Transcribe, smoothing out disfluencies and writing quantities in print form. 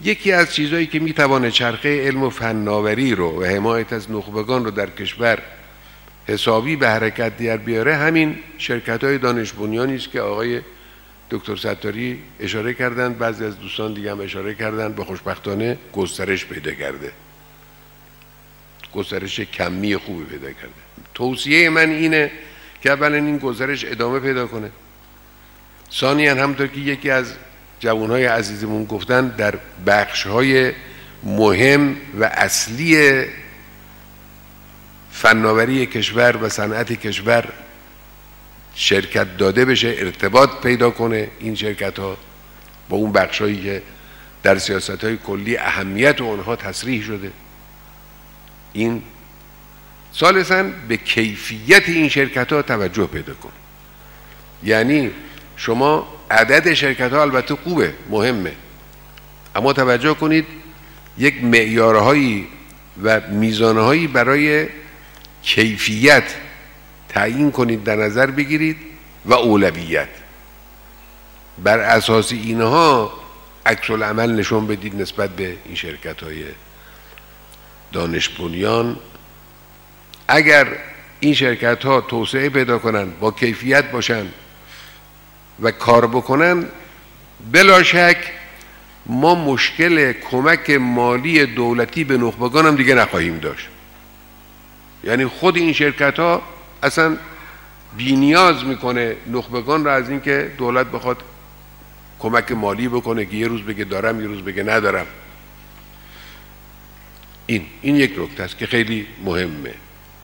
یکی از چیزهایی که میتوانه چرخه علم و فناوری رو و حمایت از نخبگان رو در کشور حسابی به حرکت در بیاره همین شرکت‌های دانش بنیانی است که آقای دکتر ستاری اشاره کردند، بعضی از دوستان دیگه هم اشاره کردند، به خوشبختانه گسترش پیدا کرده، گسترش کمی خوبی پیدا کرده. توصیه من اینه که اولا این گسترش ادامه پیدا کنه، ثانیاً همونطور که یکی از جوانهای عزیزمون گفتن در بخش‌های مهم و اصلی فناوری کشور و صنعت کشور شرکت داده بشه، ارتباط پیدا کنه این شرکت ها با اون بخشایی که در سیاست های کلی اهمیت اونها تصریح شده. این ثالثاً به کیفیت این شرکت ها توجه پیدا کنه. یعنی شما عدد شرکت ها البته خوبه، مهمه، اما توجه کنید یک معیارهایی و میزانهایی برای کیفیت تعیین کنید، در نظر بگیرید و اولویت. بر اساس اینها عکس العمل نشون بدید نسبت به این شرکت های دانش بنیان. اگر این شرکت ها توسعه پیدا کنن، با کیفیت باشن و کار بکنن، بلا شک ما مشکل کمک مالی دولتی به نخبگان هم دیگه نخواهیم داشت. یعنی خود این شرکت ها اصلا بی‌نیاز میکنه نخبگان را از اینکه دولت بخواد کمک مالی بکنه که یه روز بگه دارم یه روز بگه ندارم. این یک نکته است که خیلی مهمه.